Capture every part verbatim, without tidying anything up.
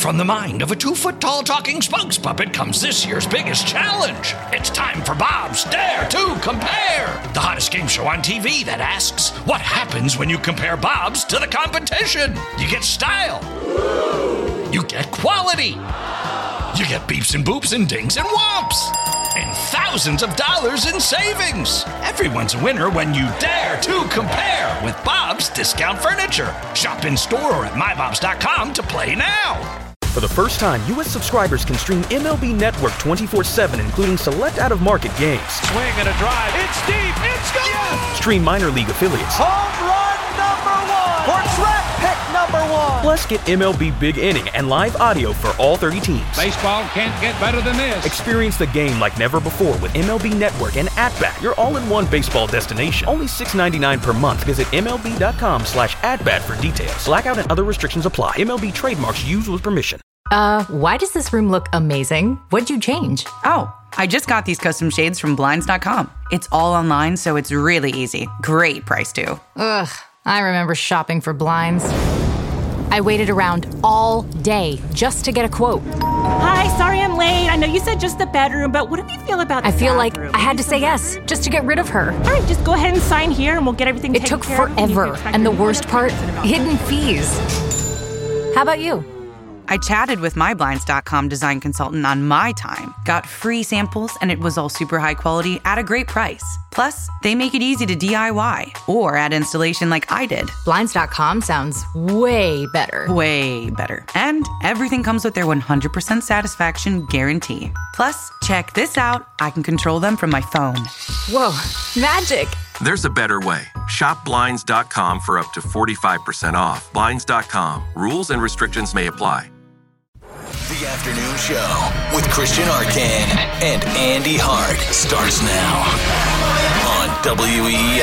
From the mind of a two-foot-tall talking spokes puppet comes this year's biggest challenge. It's time for Bob's Dare to Compare, the hottest game show on T V that asks, what happens when you compare Bobs to the competition? You get style. You get quality. You get beeps and boops and dings and whomps. And thousands of dollars in savings. Everyone's a winner when you dare to compare with Bob's Discount Furniture. Shop in store or at my bobs dot com to play now. For the first time, U S subscribers can stream M L B Network twenty-four seven, including select out-of-market games. Swing and a drive. It's deep. It's gone. Yes! Stream minor league affiliates. Home run number one. Or track pick number one. Plus, get M L B Big Inning and live audio for all thirty teams. Baseball can't get better than this. Experience the game like never before with M L B Network and At-Bat, your all-in-one baseball destination. Only six dollars and ninety-nine cents per month. Visit M L B dot com slash at-bat for details. Blackout and other restrictions apply. M L B trademarks used with permission. Uh, why does this room look amazing? What'd you change? Oh, I just got these custom shades from Blinds dot com. It's all online, so it's really easy. Great price, too. Ugh, I remember shopping for blinds. I waited around all day just to get a quote. Hi, sorry I'm late. I know you said just the bedroom, but what do you feel about the I feel bathroom? like I had to say yes, just to get rid of her. All right, just go ahead and sign here and we'll get everything It taken took care of. forever, and the worst part, hidden fees. How about you? I chatted with my Blinds dot com design consultant on my time, got free samples, and it was all super high quality at a great price. Plus, they make it easy to D I Y or add installation like I did. Blinds dot com sounds way better. Way better. And everything comes with their one hundred percent satisfaction guarantee. Plus, check this out. I can control them from my phone. Whoa, magic. There's a better way. Shop Blinds dot com for up to forty-five percent off. Blinds dot com. Rules and restrictions may apply. The Afternoon Show with Christian Arcand and Andy Hart starts now on W E E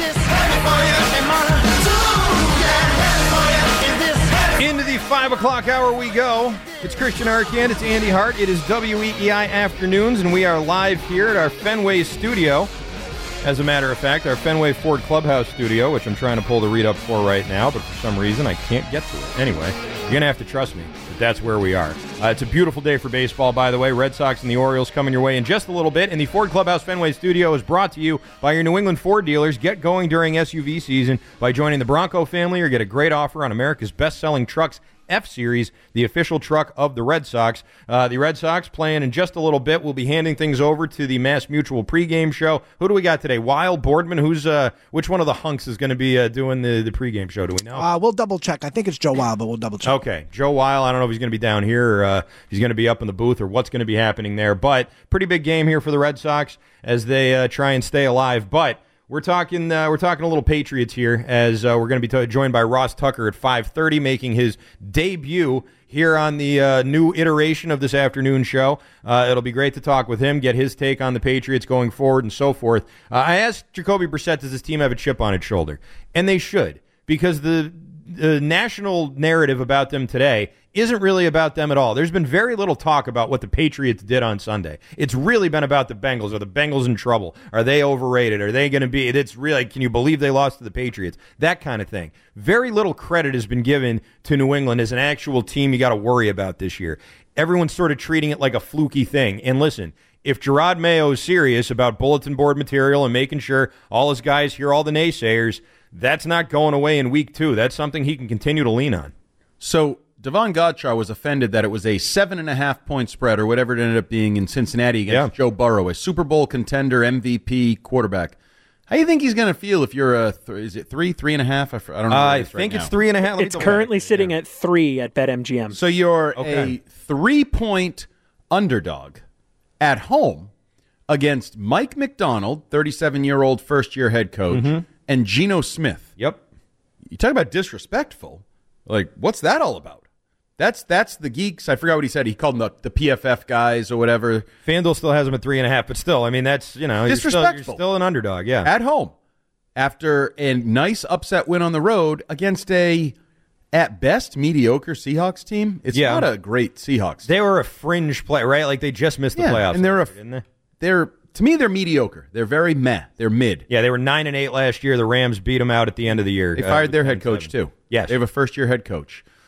I. Into the five o'clock hour we go. It's Christian Arcand, it's Andy Hart. It is W E E I Afternoons, and we are live here at our Fenway studio. As a matter of fact, our Fenway Ford Clubhouse studio, which I'm trying to pull the read up for right now, but for some reason I can't get to it. Anyway, you're going to have to trust me that that's where we are. Uh, it's a beautiful day for baseball, by the way. Red Sox and the Orioles coming your way in just a little bit. And the Ford Clubhouse Fenway studio is brought to you by your New England Ford dealers. Get going during S U V season by joining the Bronco family or get a great offer on America's best-selling trucks, F-Series, the official truck of the Red Sox. Uh, the Red Sox playing in just a little bit. We'll be handing things over to the Mass Mutual pregame show. Who do we got today? Weil, Boardman? Who's uh, which one of the hunks is going to be uh, doing the, the pregame show? Do we know? Uh, we'll double check. I think it's Joe Weil, but we'll double check. Okay, Joe Weil. I don't know if he's going to be down here or uh, he's going to be up in the booth or what's going to be happening there. But pretty big game here for the Red Sox as they uh, try and stay alive. But We're talking uh, we're talking a little Patriots here as uh, we're going to be t- joined by Ross Tucker at five thirty, making his debut here on the uh, new iteration of this afternoon show. Uh, it'll be great to talk with him, get his take on the Patriots going forward and so forth. Uh, I asked Jacoby Brissett, does this team have a chip on its shoulder? And they should, because the, the national narrative about them today isn't really about them at all. There's been very little talk about what the Patriots did on Sunday. It's really been about the Bengals. Are the Bengals in trouble? Are they overrated? Are they going to be? It's really, can you believe they lost to the Patriots? That kind of thing. Very little credit has been given to New England as an actual team you got to worry about this year. Everyone's sort of treating it like a fluky thing. And listen, if Gerard Mayo is serious about bulletin board material and making sure all his guys hear all the naysayers, that's not going away in week two. That's something he can continue to lean on. So Devon Godchar was offended that it was a seven and a half point spread or whatever it ended up being in Cincinnati against yeah. Joe Burrow, a Super Bowl contender, M V P quarterback. How do you think he's going to feel if you're a th- is it three, three and a half? I don't know. Uh, I it think right it's now. three and a half. Let it's currently sitting yeah. at three at BetMGM. So you're okay. a three point underdog at home against Mike McDonald, thirty-seven year old first year head coach, mm-hmm. and Geno Smith. Yep. You talk about disrespectful. Like, what's that all about? That's that's the geeks. I forgot what he said. He called them the, the P F F guys or whatever. FanDuel still has them at three and a half, but still, I mean, that's, you know, disrespectful. You're still, you're still an underdog, yeah. At home. After a nice upset win on the road against a, at best, mediocre Seahawks team. It's yeah. not a great Seahawks team. They were a fringe play, right? Like, they just missed the yeah, playoffs. And they're, a, year, didn't they? they're, to me, they're mediocre. They're very meh. They're mid. Yeah, they were nine and eight last year. The Rams beat them out at the end of the year. They fired uh, their head coach, too. Yes. They have a first-year head coach.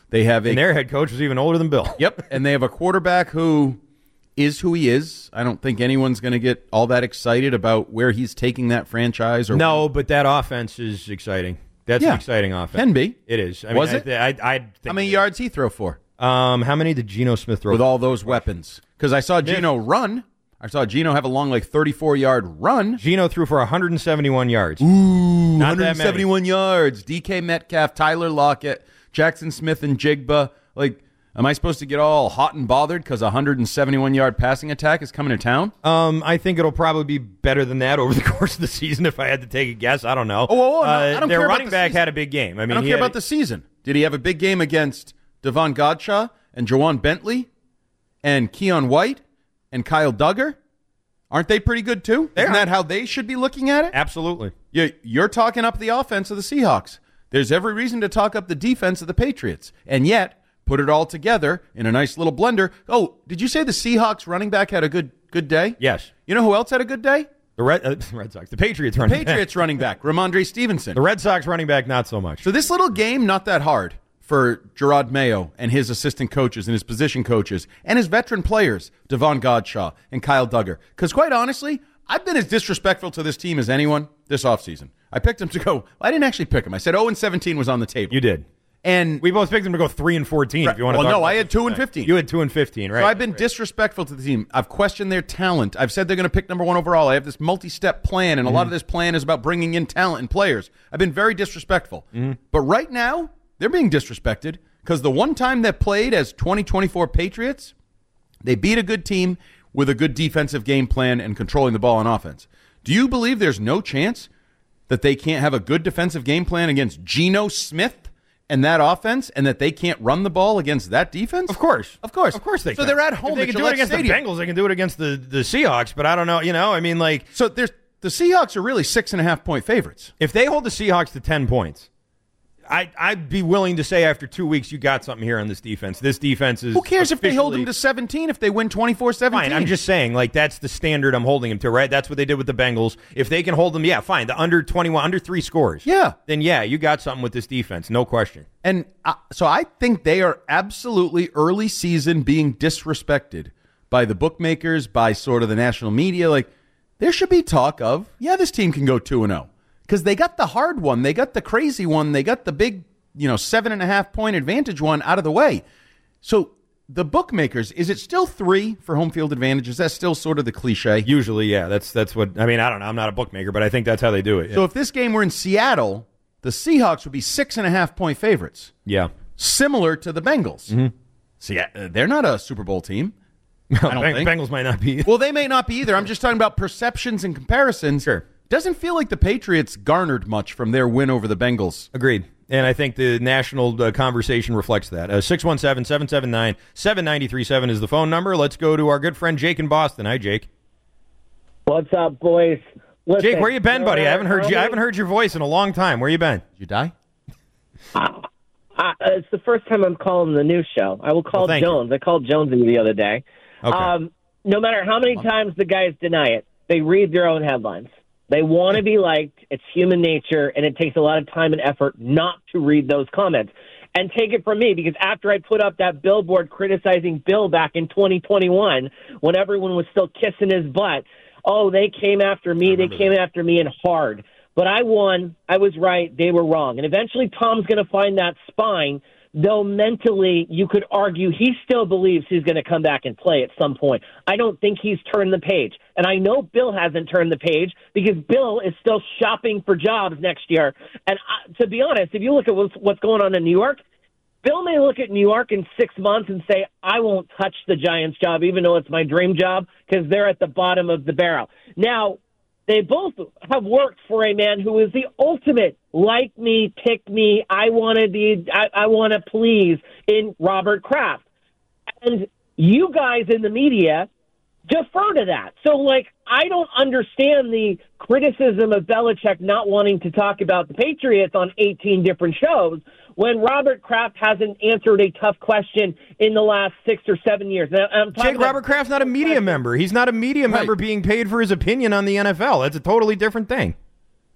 They have a, and their head coach was even older than Bill. Yep, and they have a quarterback who is who he is. I don't think anyone's going to get all that excited about where he's taking that franchise. Or no, but that offense is exciting. That's yeah, an exciting offense. Can be. It is. I Was mean, it? I, I, I think how many yards he throw for? Um, how many did Geno Smith throw with for? all those weapons? Because I saw Geno run. I saw Geno have a long, like thirty-four yard run. Geno threw for one hundred seventy-one yards. Ooh, Not one hundred seventy-one yards. D K Metcalf, Tyler Lockett, Jackson Smith, and Jigba. Like, am I supposed to get all hot and bothered because a one hundred seventy-one yard passing attack is coming to town? Um, I think it'll probably be better than that over the course of the season. If I had to take a guess, I don't know. Oh, oh, oh no, uh, I don't their care running about the back season. had a big game. I mean, I don't he care had about a, the season. Did he have a big game against Devon Godshaw and Jawan Bentley and Keon White and Kyle Duggar? Aren't they pretty good too? They Isn't are. that how they should be looking at it? Absolutely. You, you're talking up the offense of the Seahawks. There's every reason to talk up the defense of the Patriots. And yet, put it all together in a nice little blender. Oh, did you say the Seahawks running back had a good good day? Yes. You know who else had a good day? The Red, uh, Red Sox. The Patriots The running Patriots running back, Ramondre Stevenson. The Red Sox running back, not so much. So this little game, not that hard for Gerard Mayo and his assistant coaches and his position coaches and his veteran players, Devon Godshaw and Kyle Duggar. Because quite honestly, I've been as disrespectful to this team as anyone this offseason. I picked them to go. Well, I didn't actually pick them. I said oh and seventeen was on the table. You did. And we both picked them to go three and fourteen. Right. If you want to well, talk no, about I had this. two and fifteen. You had two and fifteen, right? So I've been right. disrespectful to the team. I've questioned their talent. I've said they're going to pick number one overall. I have this multi-step plan, and a Mm-hmm. lot of this plan is about bringing in talent and players. I've been very disrespectful. Mm-hmm. But right now, they're being disrespected because the one time they played as twenty twenty-four Patriots, they beat a good team with a good defensive game plan and controlling the ball on offense. Do you believe there's no chance that they can't have a good defensive game plan against Geno Smith and that offense, and that they can't run the ball against that defense? Of course. Of course. Of course they so can. they're at home If they at can do Gillette it against Stadium. the Bengals. They can do it against the, the Seahawks, but I don't know. You know, I mean, like. So there's the Seahawks are really six and a half point favorites. If they hold the Seahawks to ten points, I, I'd be willing to say after two weeks you got something here on this defense. This defense is. Who cares if they hold them officially- to seventeen if they win twenty-four seventeen? Fine, I'm just saying, like, that's the standard I'm holding them to, right? That's what they did with the Bengals. If they can hold them, yeah, fine. The under twenty-one, under three scores. Yeah. Then, yeah, you got something with this defense, no question. And uh, so I think they are absolutely early season being disrespected by the bookmakers, by sort of the national media. Like, there should be talk of, yeah, this team can go two and oh. Because they got the hard one. They got the crazy one. They got the big, you know, seven and a half point advantage one out of the way. So the bookmakers, is it still three for home field advantage? Is that still sort of the cliche? Usually, yeah. That's that's what, I mean, I don't know. I'm not a bookmaker, but I think that's how they do it. Yeah. So if this game were in Seattle, the Seahawks would be six and a half point favorites. Yeah. Similar to the Bengals. Mm-hmm. See, they're not a Super Bowl team. I don't Beng- think. Bengals might not be. Well, they may not be either. I'm just talking about perceptions and comparisons. Sure. Doesn't feel like the Patriots garnered much from their win over the Bengals. Agreed. And I think the national uh, conversation reflects that. Uh, six one seven, seven seven nine, seven nine three seven is the phone number. Let's go to our good friend Jake in Boston. Hi, Jake. What's up, boys? Listen, Jake, where you been, buddy? I haven't heard you. I early- haven't heard your voice in a long time. Where you been? Did you die? Uh, uh, it's the first time I'm calling the news show. I will call Well, thank Jones. I called Jones the other day. Okay. Um, no matter how many times the guys deny it, they read their own headlines. They want to be liked. It's human nature, and it takes a lot of time and effort not to read those comments. And take it from me, because after I put up that billboard criticizing Bill back in twenty twenty-one, when everyone was still kissing his butt, oh, they came after me. They came that. after me and hard. But I won. I was right. They were wrong. And eventually Tom's going to find that spine, though mentally you could argue he still believes he's going to come back and play at some point. I don't think he's turned the page. And I know Bill hasn't turned the page because Bill is still shopping for jobs next year. And uh, to be honest, if you look at what's, what's going on in New York, Bill may look at New York in six months and say, I won't touch the Giants job, even though it's my dream job, because they're at the bottom of the barrel. Now, they both have worked for a man who is the ultimate like me, pick me, I want to be, I, I want to please in Robert Kraft. And you guys in the media defer to that. So, like, I don't understand the criticism of Belichick not wanting to talk about the Patriots on eighteen different shows when Robert Kraft hasn't answered a tough question in the last six or seven years. Now, I'm Jake, about- Robert Kraft's not a media member. He's not a media Right. member being paid for his opinion on the N F L. That's a totally different thing.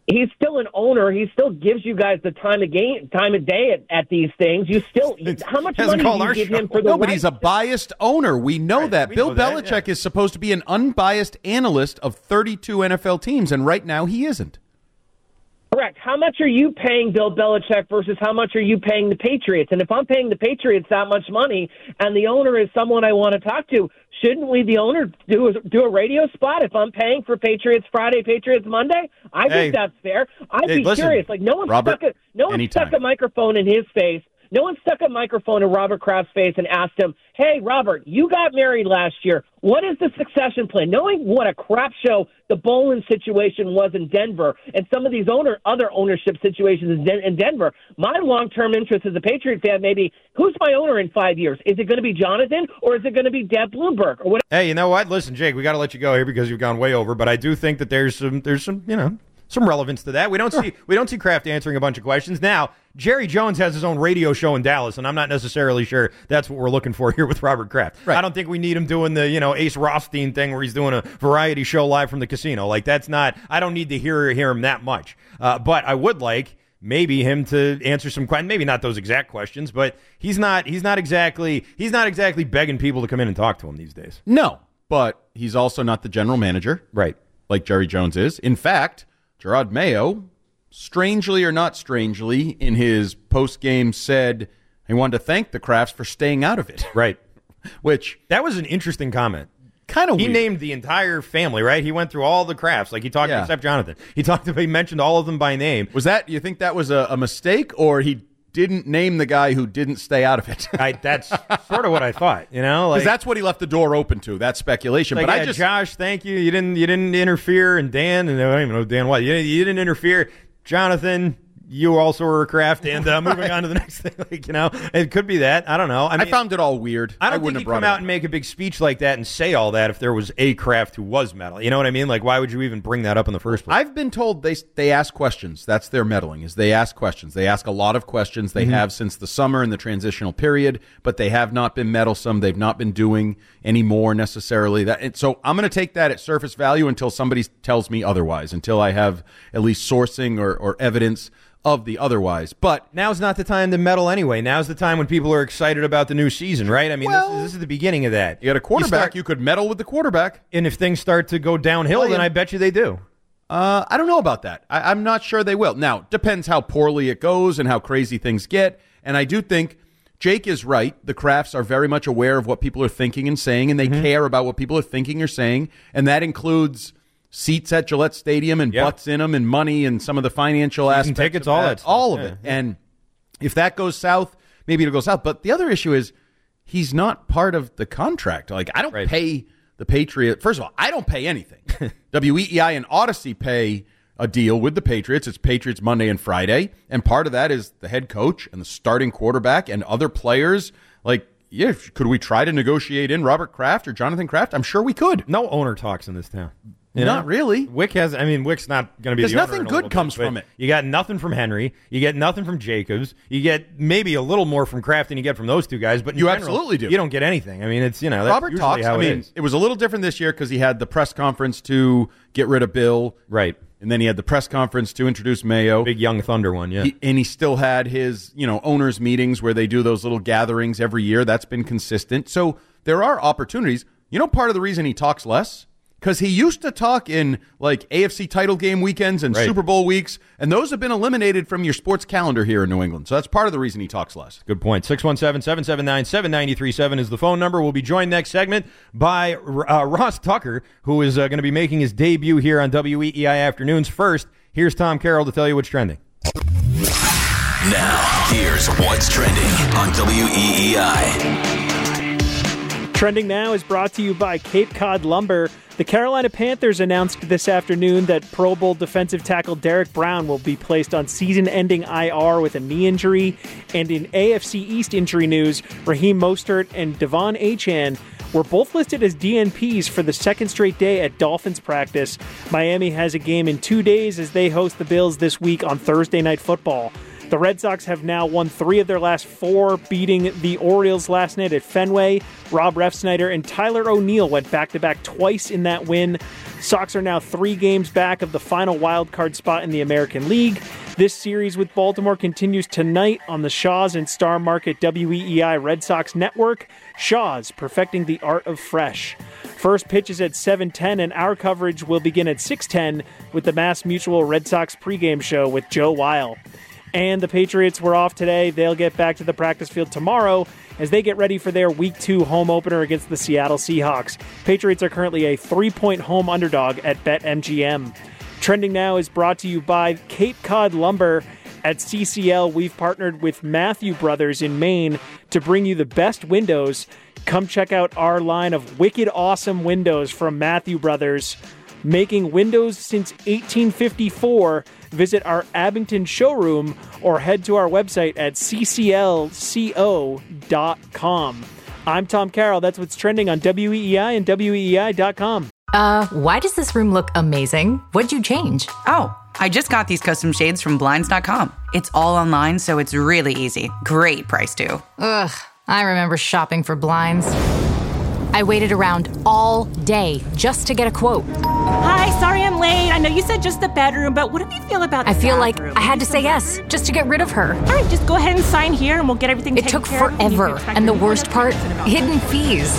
he's still an owner. He still gives you guys the time of game, time of day at, at these things. You still, how much money do you give show. him for the? No, but he's a biased owner. We know right, that. We Bill know Belichick that, yeah. is supposed to be an unbiased analyst of thirty-two N F L teams, and right now he isn't. Correct. How much are you paying Bill Belichick versus how much are you paying the Patriots? And if I'm paying the Patriots that much money and the owner is someone I want to talk to, shouldn't we, the owner, do a, do a radio spot if I'm paying for Patriots Friday, Patriots Monday? I hey, think that's fair. I'd hey, be listen, curious. Like no one Robert, stuck a no one stuck a microphone in his face. No one stuck a microphone in Robert Kraft's face and asked him, hey, Robert, you got married last year. What is the succession plan? Knowing what a crap show the Bolin situation was in Denver and some of these owner other ownership situations in, Den- in Denver, my long-term interest as a Patriot fan may be, who's my owner in five years? Is it going to be Jonathan or is it going to be Deb Bloomberg? Or what? Hey, you know what? Listen, Jake, we got to let you go here because you've gone way over, but I do think that there's some, there's some, you know, some relevance to that. We don't see we don't see Kraft answering a bunch of questions. Now, Jerry Jones has his own radio show in Dallas, and I'm not necessarily sure that's what we're looking for here with Robert Kraft. Right. I don't think we need him doing the, you know, Ace Rothstein thing where he's doing a variety show live from the casino. Like, that's not, I don't need to hear, hear him that much. Uh, but I would like maybe him to answer some questions, maybe not those exact questions, but he's not, he's not exactly, he's not exactly begging people to come in and talk to him these days. No, but he's also not the general manager. Right. Like Jerry Jones is. In fact, Gerard Mayo, strangely or not strangely, in his post-game said he wanted to thank the Krafts for staying out of it. Right. Which... That was an interesting comment. Kind of He weird. named the entire family, right? He went through all the Krafts. Like, he talked, yeah. except Jonathan. He talked, he mentioned all of them by name. Was that, you think that was a, a mistake, or he didn't name the guy who didn't stay out of it? I, that's sort of what I thought, you know? Because like, that's what he left the door open to, that speculation. Like, but yeah, I just... Josh, thank you. You didn't, you didn't interfere. And Dan, and I don't even know Dan what. You, you didn't interfere. Jonathan, you also were a Kraft, and uh, moving right. on to the next thing. Like, you know, it could be that. I don't know. I, mean, I found it all weird. I don't I think he'd come out it. and make a big speech like that and say all that if there was a Kraft who was meddling. You know what I mean? Like, why would you even bring that up in the first place? I've been told they they ask questions. That's their meddling, is they ask questions. They ask a lot of questions. They mm-hmm. have since the summer and the transitional period, but they have not been meddlesome. They've not been doing any more necessarily. That. And so I'm going to take that at surface value until somebody tells me otherwise, until I have at least sourcing or, or evidence of the otherwise. But now's not the time to meddle anyway. Now's the time when people are excited about the new season, right? I mean, well, this, is, this is the beginning of that. You got a quarterback, you, start, you could meddle with the quarterback. And if things start to go downhill, well, then I bet you they do. Uh, I don't know about that. I, I'm not sure they will. Now, depends how poorly it goes and how crazy things get. And I do think Jake is right. The Krafts are very much aware of what people are thinking and saying, and they mm-hmm. care about what people are thinking or saying, and that includes seats at Gillette Stadium and yep. butts in them and money and some of the financial Season aspects tickets, of all that, that stuff. all of yeah, it. Yeah. And if that goes south, maybe it'll go south. But the other issue is he's not part of the contract. Like, I don't right. pay the Patriots. First of all, I don't pay anything. W E E I and Odyssey pay a deal with the Patriots. It's Patriots Monday and Friday. And part of that is the head coach and the starting quarterback and other players. Like, yeah, could we try to negotiate in Robert Kraft or Jonathan Kraft? I'm sure we could. No owner talks in this town. You Not know? really. Wick has, I mean, Wick's not going to be Because the nothing owner good comes bit, from it. You got nothing from Henry. You get nothing from Jacobs. You get maybe a little more from Kraft than you get from those two guys. But in you general, absolutely do. You don't get anything. I mean, it's, you know, that's Robert talks. how I it mean, is. It was a little different this year because he had the press conference to get rid of Bill. Right. And then he had the press conference to introduce Mayo. Big Young Thunder one, yeah. He, and he still had his, you know, owners' meetings where they do those little gatherings every year. That's been consistent. So there are opportunities. You know, part of the reason he talks less? Because he used to talk in, like, A F C title game weekends and right. Super Bowl weeks, and those have been eliminated from your sports calendar here in New England. So that's part of the reason he talks less. Good point. six one seven, seven seven nine, seven nine three seven is the phone number. We'll be joined next segment by uh, Ross Tucker, who is uh, going to be making his debut here on W E E I Afternoons. First, here's Tom Carroll to tell you what's trending. Now, here's what's trending on W E E I. Trending Now is brought to you by Cape Cod Lumber. The Carolina Panthers announced this afternoon that Pro Bowl defensive tackle Derek Brown will be placed on season-ending I R with a knee injury. And in A F C East injury news, Raheem Mostert and Devon Achane were both listed as D N Ps for the second straight day at Dolphins practice. Miami has a game in two days as they host the Bills this week on Thursday Night Football. The Red Sox have now won three of their last four, beating the Orioles last night at Fenway. Rob Refsnyder and Tyler O'Neill went back-to-back twice in that win. Sox are now three games back of the final wild card spot in the American League. This series with Baltimore continues tonight on the Shaw's and Star Market W E E I Red Sox Network. Shaw's, perfecting the art of fresh. First pitch is at seven ten, and our coverage will begin at six ten with the Mass Mutual Red Sox pregame show with Joe Weil. And the Patriots were off today. They'll get back to the practice field tomorrow as they get ready for their Week two home opener against the Seattle Seahawks. Patriots are currently a three-point home underdog at BetMGM. Trending Now is brought to you by Cape Cod Lumber. At C C L, we've partnered with Matthew Brothers in Maine to bring you the best windows. Come check out our line of wicked awesome windows from Matthew Brothers. Making windows since eighteen fifty-four. Visit our Abington showroom or head to our website at c c l co dot com. I'm Tom Carroll. That's what's trending on W E E I and W E E I dot com. Uh, why does this room look amazing? What'd you change? Oh, I just got these custom shades from Blinds dot com. It's all online, so it's really easy. Great price, too. Ugh, I remember shopping for blinds. I waited around all day just to get a quote. Hi, sorry I'm late. I know you said just the bedroom, but what do you feel about the I feel bathroom? like I had to say yes just to get rid of her. All right, just go ahead and sign here and we'll get everything It taken took care of. forever, and the worst part, hidden fees.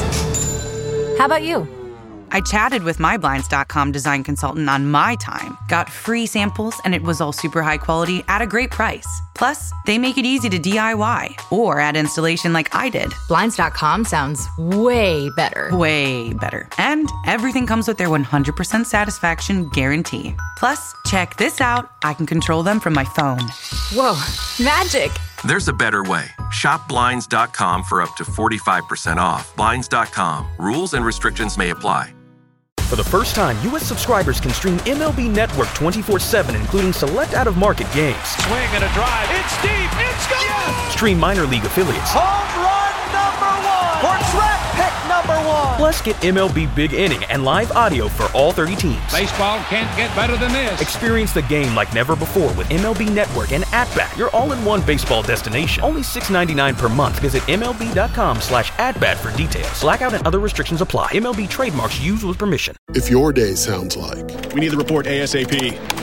How about you? I chatted with my Blinds dot com design consultant on my time, got free samples, and it was all super high quality at a great price. Plus, they make it easy to D I Y or add installation like I did. Blinds dot com sounds way better. Way better. And everything comes with their one hundred percent satisfaction guarantee. Plus, check this out. I can control them from my phone. Whoa, magic. There's a better way. Shop Blinds dot com for up to forty-five percent off. Blinds dot com. Rules and restrictions may apply. For the first time, U S subscribers can stream M L B Network twenty-four seven, including select out-of-market games. Swing and a drive. It's deep. It's gone. Yes! Stream minor league affiliates. Home run number one. For track pick number one. Plus, get M L B Big Inning and live audio for all thirty teams. Baseball can't get better than this. Experience the game like never before with M L B Network and At-Bat, your all-in-one baseball destination. Only six ninety-nine per month. Visit M L B dot com slash at-bat for details. Blackout and other restrictions apply. M L B trademarks used with permission. If your day sounds like we need the report ASAP,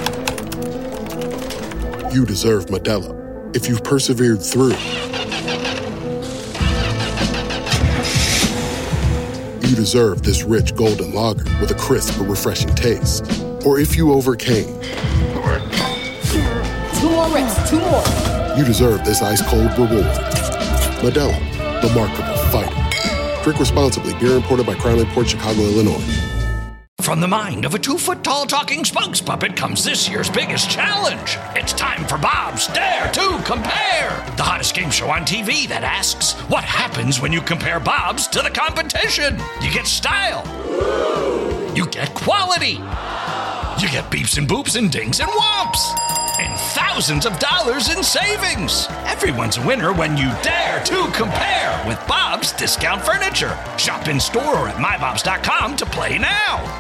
you deserve Modelo. If you've persevered through, you deserve this rich golden lager with a crisp but refreshing taste. Or if you overcame, two more reps, two more. You deserve this ice cold reward. Modelo, the Remarkable Fighter. Drink responsibly. Beer imported by Crown Imports, Chicago, Illinois. From the mind of a two-foot-tall talking spokes puppet comes this year's biggest challenge. It's time for Bob's Dare to Compare, the hottest game show on T V that asks, what happens when you compare Bob's to the competition? You get style. You get quality. You get beeps and boops and dings and whomps. And thousands of dollars in savings. Everyone's a winner when you dare to compare with Bob's Discount Furniture. Shop in store or at my bobs dot com to play now.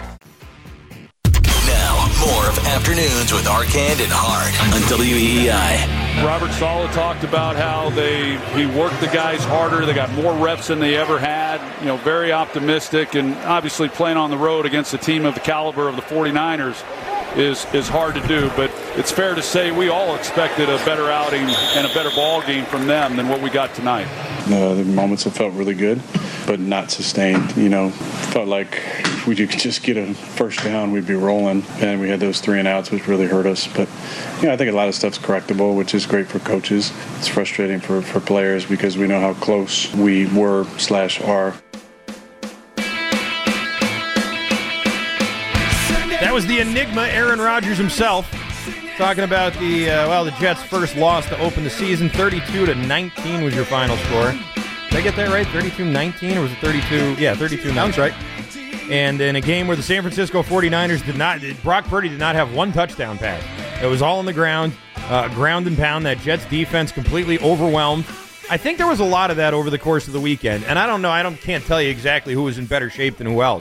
Now, more of Afternoons with Arcand and Hart on W E E I. Robert Saleh talked about how they he worked the guys harder. They got more reps than they ever had. You know, very optimistic, and obviously playing on the road against a team of the caliber of the forty-niners is is hard to do. But it's fair to say we all expected a better outing and a better ball game from them than what we got tonight. Uh, the moments have felt really good, but not sustained. You know, felt like if we could just get a first down, we'd be rolling. And we had those three and outs, which really hurt us. But, you know, I think a lot of stuff's correctable, which is great for coaches. It's frustrating for, for players because we know how close we were slash are. That was the enigma, Aaron Rodgers himself, talking about the uh, well, the Jets' first loss to open the season. thirty-two to nineteen was your final score. Did I get that right? thirty-two nineteen, or was it thirty-two? Yeah, thirty-two nineteen. Sounds right. And in a game where the San Francisco forty-niners did not, Brock Purdy did not have one touchdown pass. It was all on the ground, uh, ground and pound. That Jets defense completely overwhelmed. I think there was a lot of that over the course of the weekend, and I don't know. I don't can't tell you exactly who was in better shape than who else.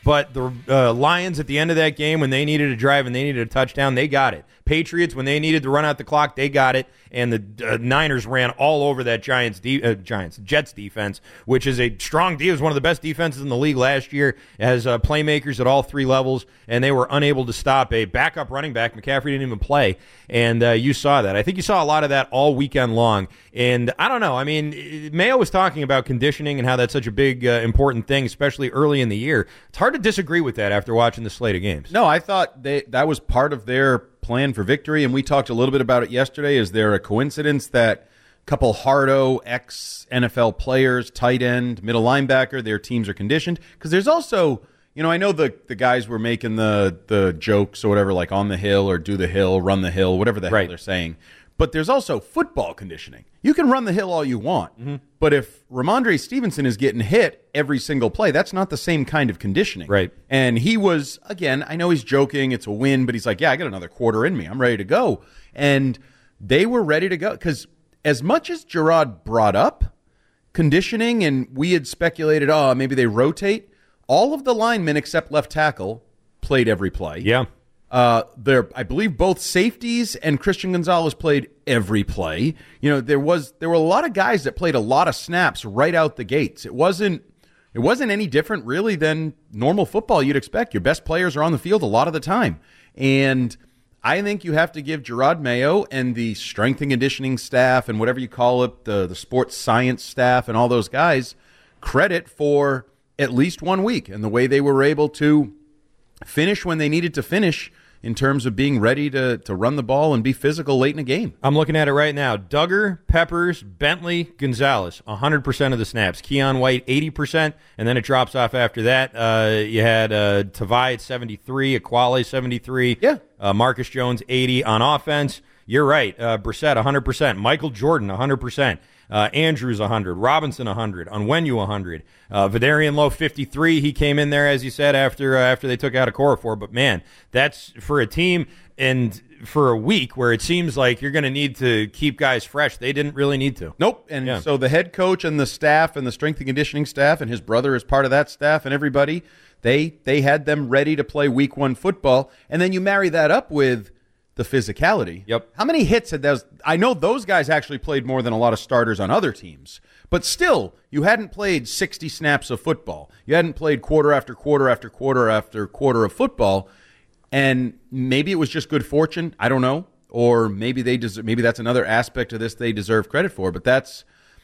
But the uh, Lions at the end of that game, when they needed a drive and they needed a touchdown, they got it. Patriots, when they needed to run out the clock, they got it. And the uh, Niners ran all over that Giants, de- uh, Giants Jets defense, which is a strong defense. It was one of the best defenses in the league last year. It has uh, playmakers at all three levels, and they were unable to stop a backup running back. McCaffrey didn't even play, and uh, you saw that. I think you saw a lot of that all weekend long. And I don't know. I mean, Mayo was talking about conditioning and how that's such a big, uh, important thing, especially early in the year. It's hard to disagree with that after watching the slate of games. No, I thought they, that was part of their plan for victory, and we talked a little bit about it yesterday. Is there a coincidence that a couple Hardo, ex-N F L players, tight end, middle linebacker, their teams are conditioned? Because there's also, you know, I know the, the guys were making the, the jokes or whatever, like on the hill or do the hill, run the hill, whatever the right. hell they're saying. But there's also football conditioning. You can run the hill all you want, mm-hmm. but if Ramondre Stevenson is getting hit every single play, that's not the same kind of conditioning. Right. And he was, again, I know he's joking, it's a win, but he's like, yeah, I got another quarter in me. I'm ready to go. And they were ready to go because as much as Gerard brought up conditioning and we had speculated, oh, maybe they rotate, all of the linemen except left tackle played every play. Yeah. Uh, there, I believe both safeties and Christian Gonzalez played every play. You know, there was there were a lot of guys that played a lot of snaps right out the gates. It wasn't it wasn't any different really than normal football you'd expect. Your best players are on the field a lot of the time, and I think you have to give Gerard Mayo and the strength and conditioning staff and whatever you call it, the the sports science staff and all those guys credit for at least one week and the way they were able to finish when they needed to finish in terms of being ready to, to run the ball and be physical late in a game. I'm looking at it right now. Duggar, Peppers, Bentley, Gonzalez, one hundred percent of the snaps. Keon White, eighty percent, and then it drops off after that. Uh, you had uh, Tavai at seventy-three, Aquale seventy-three, yeah. uh, Marcus Jones, eighty on offense. You're right. Uh, Brissett, one hundred percent. Michael Jordan, one hundred percent. Uh, Andrews, one hundred. Robinson, one hundred. Onwenu, one hundred. Uh, Vidarian Lowe, fifty-three. He came in there, as you said, after uh, after they took out Okorafor. But, man, that's for a team and for a week where it seems like you're going to need to keep guys fresh. They didn't really need to. Nope. And yeah. so the head coach and the staff and the strength and conditioning staff and his brother is part of that staff and everybody, they they had them ready to play week one football. And then you marry that up with the physicality. Yep. How many hits had those? I know those guys actually played more than a lot of starters on other teams, but still, you hadn't played sixty snaps of football. You hadn't played quarter after quarter after quarter after quarter of football, and maybe it was just good fortune. I don't know, or maybe they deserve, maybe that's another aspect of this they deserve credit for. But that's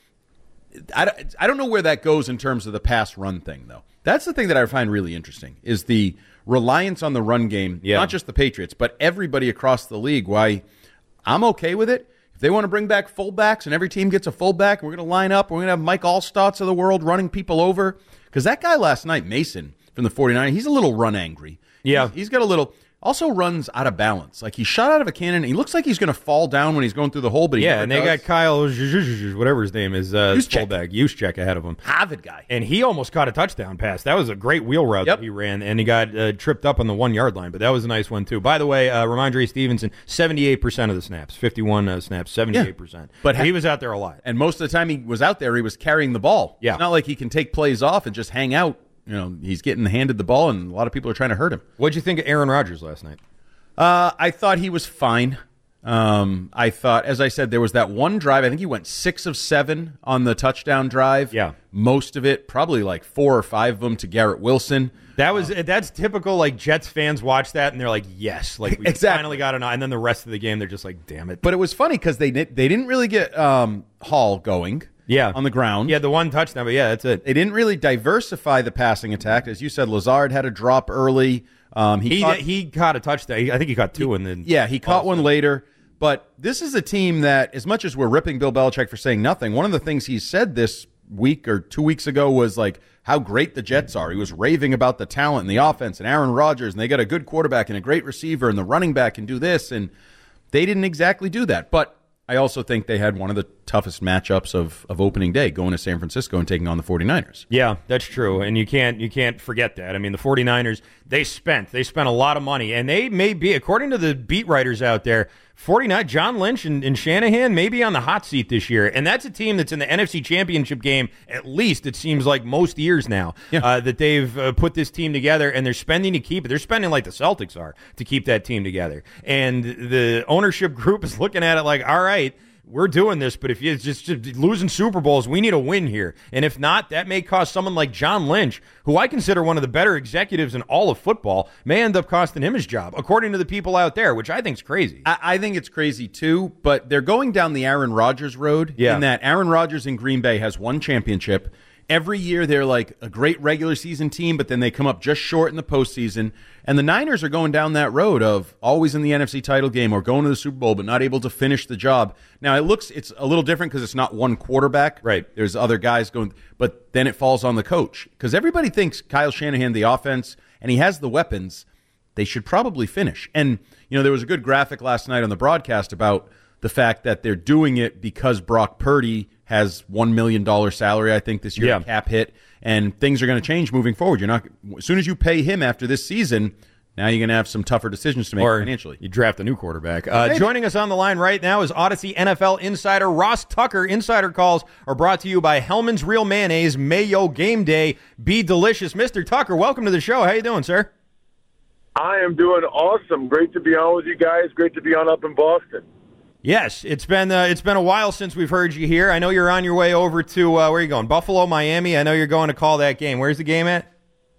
I, I don't know where that goes in terms of the pass run thing, though. That's the thing that I find really interesting is the reliance on the run game, yeah. not just the Patriots, but everybody across the league. Why I'm okay with it. If they want to bring back fullbacks and every team gets a fullback, we're going to line up. We're going to have Mike Allstotts of the world running people over. Because that guy last night, Mason from the forty-niners, he's a little run angry. Yeah. He's, he's got a little... Also runs out of balance. Like, he's shot out of a cannon. He looks like he's going to fall down when he's going through the hole, but he yeah, and they does. got Kyle, whatever his name is, uh, fullback, Juszczyk ahead of him. Avid guy. And he almost caught a touchdown pass. That was a great wheel route yep. that he ran, and he got uh, tripped up on the one-yard line, but that was a nice one, too. By the way, uh, Ramondre Stevenson, seventy-eight percent of the snaps, fifty-one uh, snaps, seventy-eight percent. Yeah. But ha- he was out there a lot. And most of the time he was out there, he was carrying the ball. Yeah. It's not like he can take plays off and just hang out. You know, he's getting handed the ball, and a lot of people are trying to hurt him. What'd you think of Aaron Rodgers last night? Uh, I thought he was fine. Um, I thought, as I said, there was that one drive. I think he went six of seven on the touchdown drive. Yeah. Most of it, probably like four or five of them to Garrett Wilson. That was uh, that's typical. Like Jets fans watch that and they're like, "Yes, like we exactly. finally got an eye." And then the rest of the game, they're just like, "Damn it!" But it was funny because they they didn't really get um, Hall going. Yeah, on the ground. Yeah, the one touchdown, but yeah, that's it. They didn't really diversify the passing attack, as you said. Lazard had a drop early. Um, he he caught, he caught a touchdown. I think he caught two, and then yeah, he caught one later. But this is a team that, as much as we're ripping Bill Belichick for saying nothing, one of the things he said this week or two weeks ago was like how great the Jets are. He was raving about the talent and the offense and Aaron Rodgers, and they got a good quarterback and a great receiver, and the running back can do this, and they didn't exactly do that. But I also think they had one of the toughest matchups of, of opening day, going to San Francisco and taking on the 49ers. Yeah, that's true. And you can't you can't forget that. I mean, the 49ers, they spent. They spent a lot of money. And they may be, according to the beat writers out there, forty-nine, John Lynch and, and Shanahan may be on the hot seat this year. And that's a team that's in the N F C Championship game, at least it seems like most years now, yeah. uh, that they've uh, put this team together, and they're spending to keep it. They're spending like the Celtics are to keep that team together. And the ownership group is looking at it like, all right, we're doing this, but if you're just, just losing Super Bowls, we need a win here. And if not, that may cost someone like John Lynch, who I consider one of the better executives in all of football, may end up costing him his job, according to the people out there, which I think is crazy. I, I think it's crazy, too, but they're going down the Aaron Rodgers road yeah. in that Aaron Rodgers in Green Bay has one championship. Every year they're like a great regular season team, but then they come up just short in the postseason. And the Niners are going down that road of always in the N F C title game or going to the Super Bowl, but not able to finish the job. Now, it looks it's a little different because it's not one quarterback. Right. There's other guys going, but then it falls on the coach. Because everybody thinks Kyle Shanahan, the offense, and he has the weapons, they should probably finish. And, you know, there was a good graphic last night on the broadcast about the fact that they're doing it because Brock Purdy has one million dollars salary, I think, this year, yeah. cap hit, and things are going to change moving forward. You're not as soon as you pay him after this season, now you're going to have some tougher decisions to make or financially. You draft a new quarterback. Uh, joining us on the line right now is Odyssey N F L insider Ross Tucker. Insider calls are brought to you by Hellman's Real Mayonnaise, Mayo Game Day. Be delicious. Mister Tucker, welcome to the show. How you doing, sir? I am doing awesome. Great to be on with you guys. Great to be on up in Boston. Yes, it's been uh, it's been a while since we've heard you here. I know you're on your way over to, uh, where are you going, Buffalo, Miami? I know you're going to call that game. Where's the game at?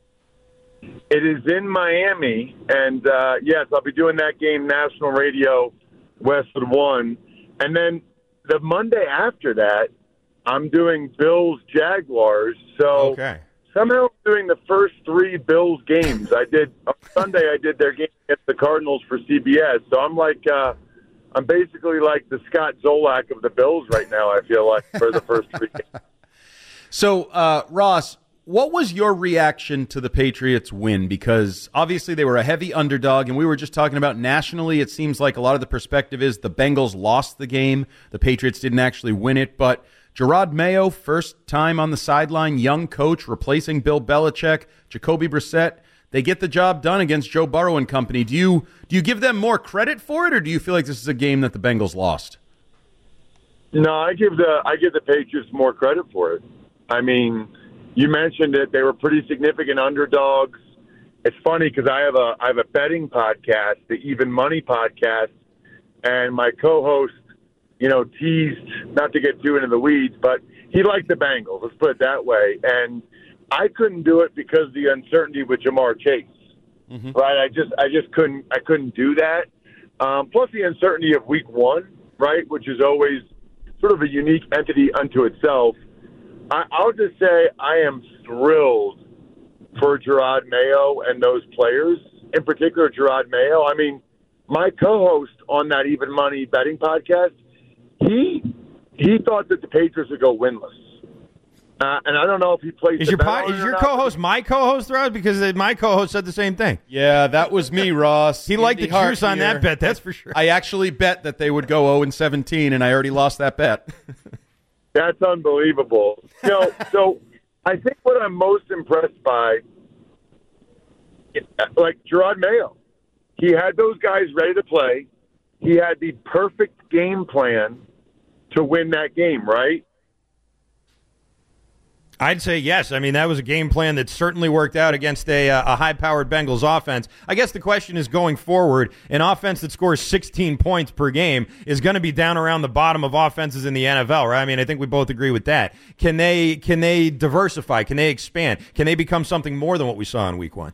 It is in Miami, and uh, yes, I'll be doing that game, national radio, Westwood One. And then the Monday after that, I'm doing Bills-Jaguars. So okay. somehow I'm doing the first three Bills games. I did on Sunday, I did their game against the Cardinals for C B S. So I'm like... Uh, I'm basically like the Scott Zolak of the Bills right now, I feel like, for the first three games. So, uh, Ross, what was your reaction to the Patriots win? Because obviously they were a heavy underdog, and we were just talking about nationally, it seems like a lot of the perspective is the Bengals lost the game. The Patriots didn't actually win it, but Gerard Mayo, first time on the sideline, young coach, replacing Bill Belichick, Jacoby Brissett. They get the job done against Joe Burrow and company. Do you do you give them more credit for it, or do you feel like this is a game that the Bengals lost? No, I give the I give the Patriots more credit for it. I mean, you mentioned it; they were pretty significant underdogs. It's funny because I have a I have a betting podcast, the Even Money podcast, and my co-host, you know, teased, not to get too into the weeds, but he liked the Bengals. Let's put it that way, and I couldn't do it because of the uncertainty with Jamar Chase, mm-hmm. right? I just, I just couldn't, I couldn't do that. Um, plus the uncertainty of Week One, right, which is always sort of a unique entity unto itself. I, I'll just say I am thrilled for Gerard Mayo and those players, in particular Gerard Mayo. I mean, my co-host on that Even Money betting podcast, he he thought that the Patriots would go winless. Uh, and I don't know if he plays. Is your po- is your co-host my co-host, Ross? Because my co-host said the same thing. Yeah, that was me, Ross. He Andy liked the Hart juice on here. that bet. That's for sure. I actually bet that they would go oh and seventeen, and I already lost that bet. That's unbelievable. You know, so I think what I'm most impressed by, like Gerard Mayo, he had those guys ready to play. He had the perfect game plan to win that game, right? I'd say yes. I mean, that was a game plan that certainly worked out against a, uh, a high-powered Bengals offense. I guess the question is going forward, an offense that scores sixteen points per game is going to be down around the bottom of offenses in the N F L, right? I mean, I think we both agree with that. Can they can they diversify? Can they expand? Can they become something more than what we saw in Week One?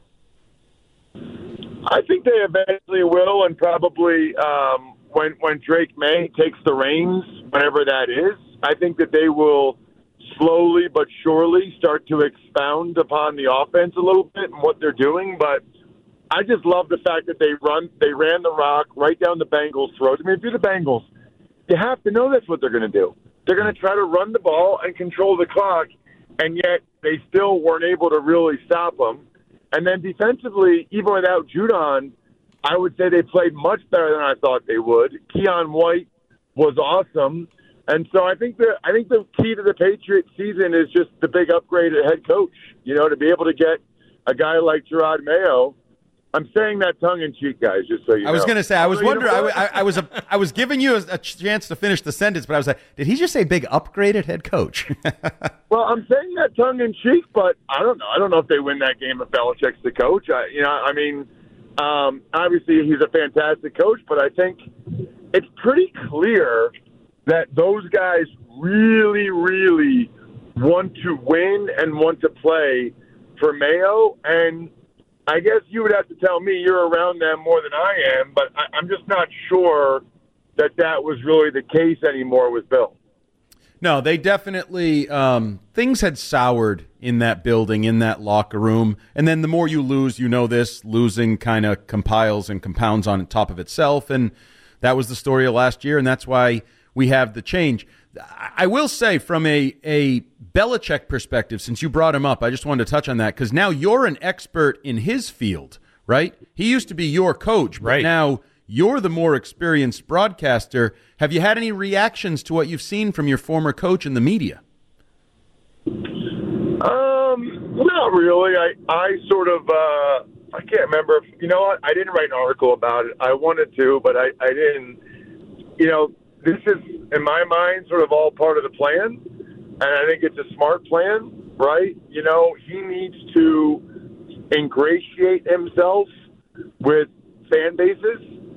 I think they eventually will, and probably um, when when Drake May takes the reins, whenever that is, I think that they will slowly but surely start to expound upon the offense a little bit and what they're doing. But I just love the fact that they run, they ran the rock right down the Bengals' throats. I mean, if you're the Bengals, you have to know that's what they're going to do. They're going to try to run the ball and control the clock, and yet they still weren't able to really stop them. And then defensively, even without Judon, I would say they played much better than I thought they would. Keon White was awesome. And so I think the I think the key to the Patriots season is just the big upgrade at head coach. You know, to be able to get a guy like Gerard Mayo. I'm saying that tongue in cheek, guys. Just so you know. I was going to say I was wondering. I, I, I was a, I was giving you a, a chance to finish the sentence, but I was like, did he just say big upgrade at head coach? Well, I'm saying that tongue in cheek, but I don't know. I don't know if they win that game if Belichick's the coach. I, you know, I mean, um, obviously he's a fantastic coach, but I think it's pretty clear that those guys really, really want to win and want to play for Mayo. And I guess you would have to tell me you're around them more than I am, but I, I'm just not sure that that was really the case anymore with Bill. No, they definitely um, things had soured in that building, in that locker room. And then the more you lose, you know this, losing kind of compiles and compounds on top of itself. And that was the story of last year, and that's why we have the change. I will say from a, a Belichick perspective, since you brought him up, I just wanted to touch on that because now you're an expert in his field, right? He used to be your coach, but right. now you're the more experienced broadcaster. Have you had any reactions to what you've seen from your former coach in the media? Um, not really. I, I sort of, uh, I can't remember. If, you know what? I didn't write an article about it. I wanted to, but I, I didn't, you know, this is, in my mind, sort of all part of the plan, and I think it's a smart plan, right? You know, he needs to ingratiate himself with fan bases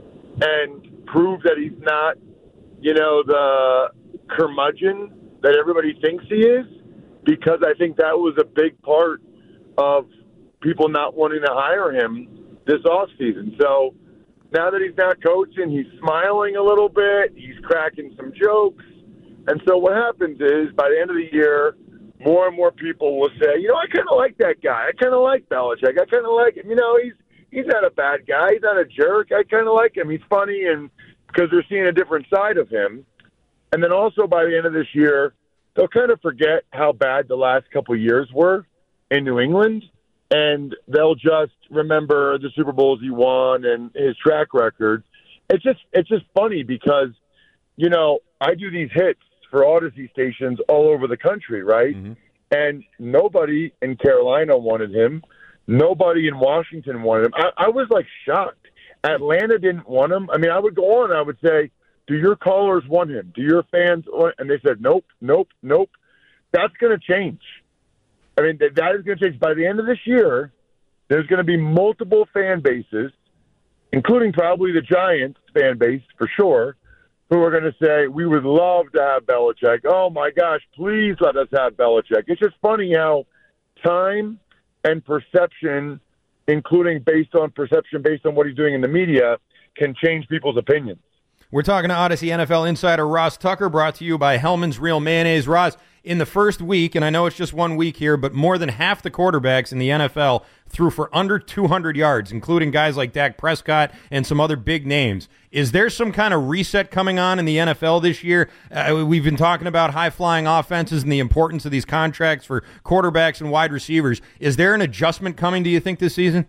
and prove that he's not, you know, the curmudgeon that everybody thinks he is, because I think that was a big part of people not wanting to hire him this offseason. So, now that he's not coaching, he's smiling a little bit. He's cracking some jokes. And so what happens is, by the end of the year, more and more people will say, you know, I kind of like that guy. I kind of like Belichick. I kind of like him. You know, he's he's not a bad guy. He's not a jerk. I kind of like him. He's funny, and because they're seeing a different side of him. And then also by the end of this year, they'll kind of forget how bad the last couple of years were in New England. And they'll just remember the Super Bowls he won and his track record. It's just it's just funny because, you know, I do these hits for Odyssey stations all over the country, right? Mm-hmm. And nobody in Carolina wanted him. Nobody in Washington wanted him. I, I was, like, shocked. Atlanta didn't want him. I mean, I would go on and I would say, do your callers want him? Do your fans want him? And they said, nope, nope, nope. That's going to change. I mean, that is going to change. By the end of this year, there's going to be multiple fan bases, including probably the Giants fan base for sure, who are going to say, we would love to have Belichick. Oh, my gosh, please let us have Belichick. It's just funny how time and perception, including based on perception, based on what he's doing in the media, can change people's opinions. We're talking to Odyssey N F L insider Ross Tucker, brought to you by Hellman's Real Mayonnaise. Ross, in the first week, and I know it's just one week here, but more than half the quarterbacks in the N F L threw for under two hundred yards, including guys like Dak Prescott and some other big names. Is there some kind of reset coming on in the N F L this year? Uh, we've been talking about high-flying offenses and the importance of these contracts for quarterbacks and wide receivers. Is there an adjustment coming, do you think, this season?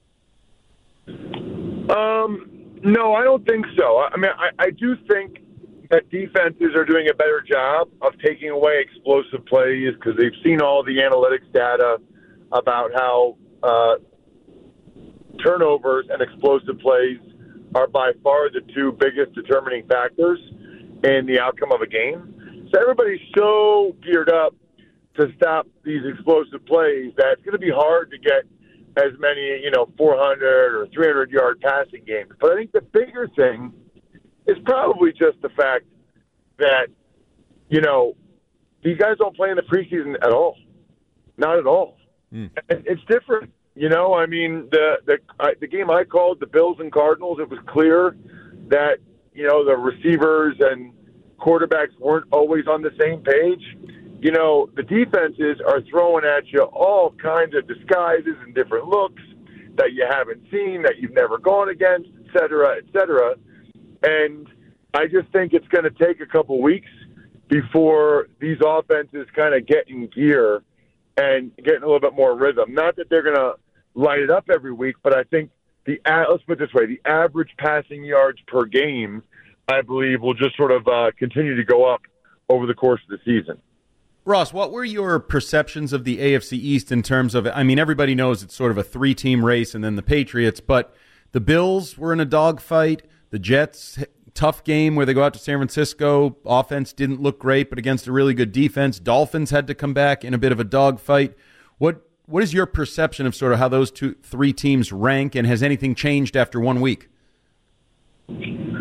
Um... No, I don't think so. I mean, I, I do think that defenses are doing a better job of taking away explosive plays because they've seen all the analytics data about how uh, turnovers and explosive plays are by far the two biggest determining factors in the outcome of a game. So everybody's so geared up to stop these explosive plays that it's going to be hard to get as many, you know, four hundred or three hundred yard passing games. But I think the bigger thing is probably just the fact that, you know, these guys don't play in the preseason at all. Not at all. Mm. It's different. You know, I mean, the the I, the game I called, the Bills and Cardinals, it was clear that, you know, the receivers and quarterbacks weren't always on the same page. You know, the defenses are throwing at you all kinds of disguises and different looks that you haven't seen, that you've never gone against, et cetera, et cetera. And I just think it's going to take a couple weeks before these offenses kind of get in gear and getting a little bit more rhythm. Not that they're going to light it up every week, but I think the let's put it this way, the average passing yards per game, I believe, will just sort of uh, continue to go up over the course of the season. Ross, what were your perceptions of the A F C East in terms of, I mean, everybody knows it's sort of a three-team race and then the Patriots, but the Bills were in a dogfight. The Jets, tough game where they go out to San Francisco. Offense didn't look great, but against a really good defense. Dolphins had to come back in a bit of a dogfight. What What is your perception of sort of how those two, three teams rank, and has anything changed after one week? Well,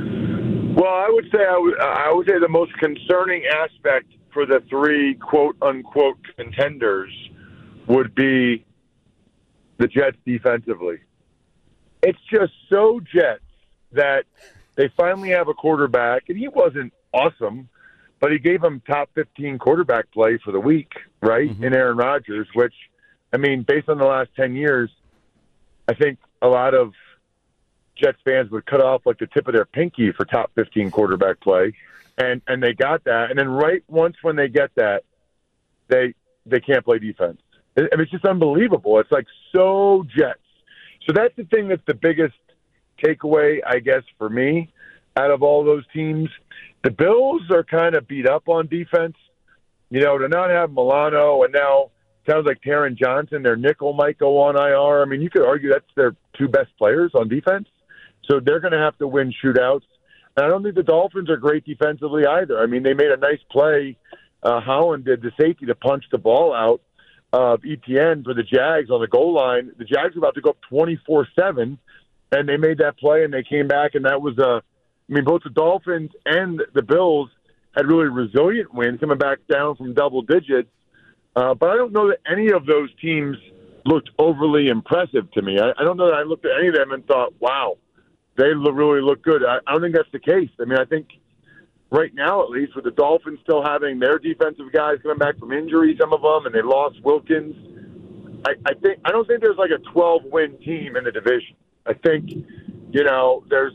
I would say I would, I would say the most concerning aspect for the three quote-unquote contenders would be the Jets defensively. It's just so Jets that they finally have a quarterback, and he wasn't awesome, but he gave them top fifteen quarterback play for the week, right, mm-hmm. in Aaron Rodgers, which, I mean, based on the last ten years, I think a lot of Jets fans would cut off like the tip of their pinky for top fifteen quarterback play. And and they got that. And then right once when they get that, they they can't play defense. It, it's just unbelievable. It's like so Jets. So that's the thing that's the biggest takeaway, I guess, for me out of all those teams. The Bills are kind of beat up on defense. You know, to not have Milano, and now sounds like Taron Johnson, their nickel might go on I R. I mean, you could argue that's their two best players on defense. So they're going to have to win shootouts. And I don't think the Dolphins are great defensively either. I mean, they made a nice play. Uh, Holland did the safety to punch the ball out of E T N for the Jags on the goal line. The Jags were about to go up twenty-four seven, and they made that play, and they came back, and that was a – I mean, both the Dolphins and the Bills had really resilient wins coming back down from double digits. Uh, but I don't know that any of those teams looked overly impressive to me. I, I don't know that I looked at any of them and thought, wow, they really look good. I, I don't think that's the case. I mean, I think right now, at least, with the Dolphins still having their defensive guys coming back from injury, some of them, and they lost Wilkins, I, I think I don't think there's like a twelve-win team in the division. I think, you know, there's